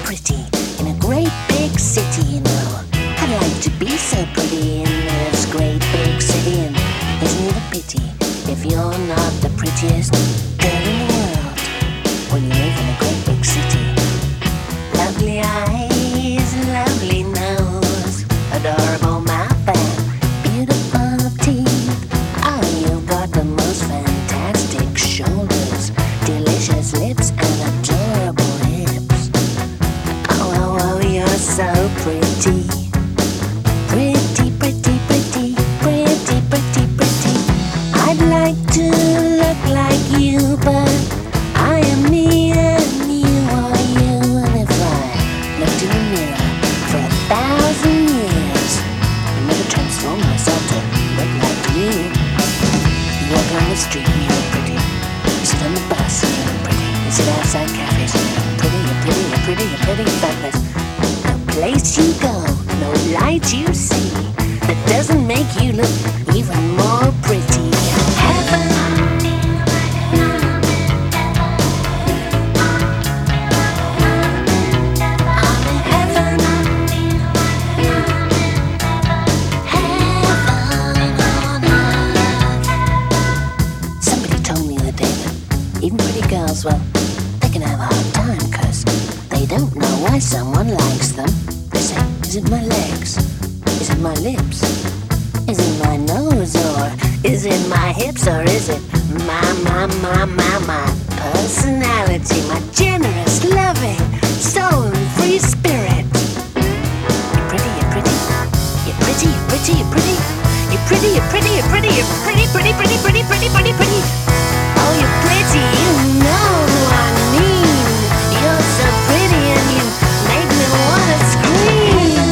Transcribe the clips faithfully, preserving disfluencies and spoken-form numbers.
pretty in a great big city, you know. I'd like to be so pretty in this great big city, and isn't it a pity if you're not the prettiest girl in the world when you live in a great big city? Lovely eyes, lovely nose, adorable mouth and beautiful teeth. Oh, you've got the most fantastic shoulders, delicious lips and adorable hips. Oh, oh, oh, you're so pretty. Pretty, pretty, pretty, pretty, pretty, pretty. I'd like to look like you, but I am me and you are you. And if I looked in the mirror for a thousand years, I'd never transform myself to look like you. You walk on the street and you're pretty. You sit on the bus and you're pretty. You sit outside cafes and you're pretty, you're pretty, you're pretty, you're pretty, but there's no place you go, no light you see, that doesn't make you look even more pretty. Heaven. I'm in heaven. Heaven on earth. Somebody told me the day that even pretty girls, well, they can have a hard time 'cause they don't know why someone likes them. They say, is it my legs? Is it my lips? Is it my nose? Or is it my hips? Or is it my, my, my, my, my personality? My generous, loving, soul and free spirit. You're pretty, you're pretty. You're pretty, you're pretty, you're pretty. You're pretty, you're pretty, you're pretty. You're pretty, pretty, pretty, pretty, pretty, pretty, pretty. Oh, you're pretty, you know who I mean. You're so pretty and you make me wanna scream.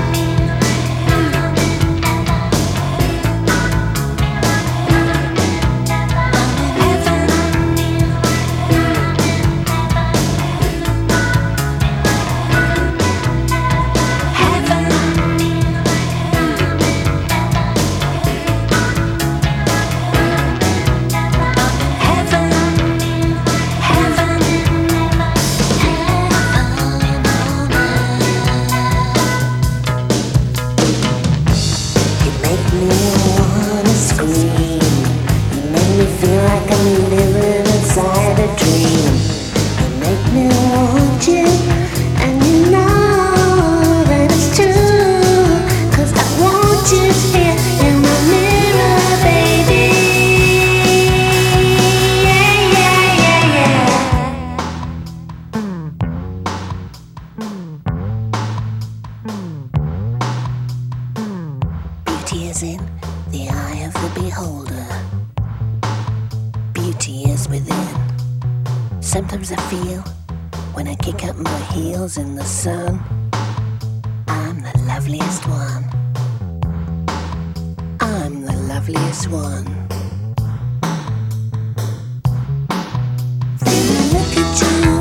Beauty is in the eye of the beholder. Beauty is within. Sometimes I feel, when I kick up my heels in the sun, I'm the loveliest one. I'm the loveliest one. Then I look at you.